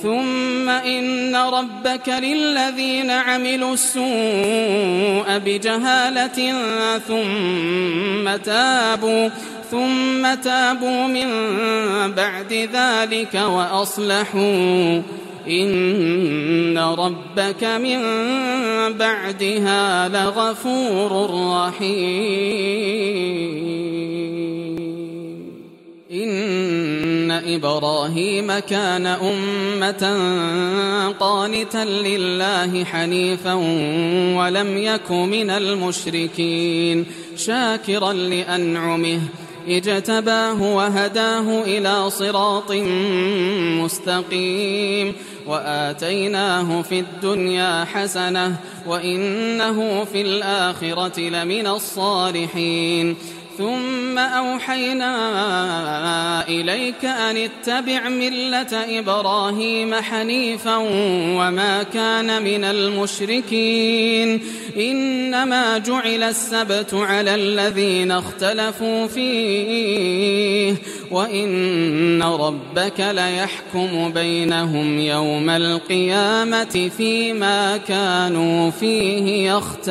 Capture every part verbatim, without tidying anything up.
ثم إن ربك للذين عملوا السوء بجهالة ثم تابوا ثم تابوا من بعد ذلك وأصلحوا إن ربك من بعدها لغفور رحيم. إن إبراهيم كان أمة قانتا لله حنيفا ولم يك من المشركين شاكرا لأنعمه اجتباه وهداه إلى صراط مستقيم وآتيناه في الدنيا حسنة وإنه في الآخرة لمن الصالحين. ثم أوحينا إليك أن اتبع ملة إبراهيم حنيفا وما كان من المشركين. إنما جعل السبت على الذين اختلفوا فيه وإن ربك ليحكم بينهم يوم القيامة فيما كانوا فيه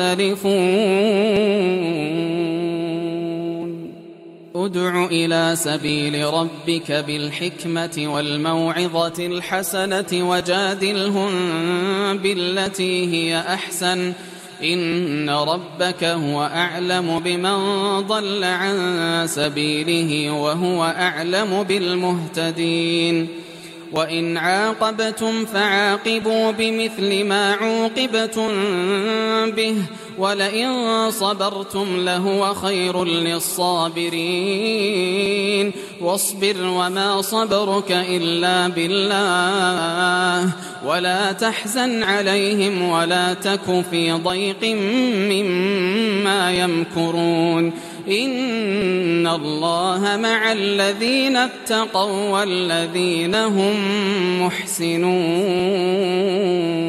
يختلفون. ادع إلى سبيل ربك بالحكمة والموعظة الحسنة وجادلهم بالتي هي أحسن إن ربك هو أعلم بمن ضل عن سبيله وهو أعلم بالمهتدين. وإن عاقبتم فعاقبوا بمثل ما عوقبتم به ولئن صبرتم لهو خير للصابرين. واصبر وما صبرك إلا بالله ولا تحزن عليهم ولا تك في ضيق مما يمكرون. إن الله مع الذين اتقوا والذين هم محسنون.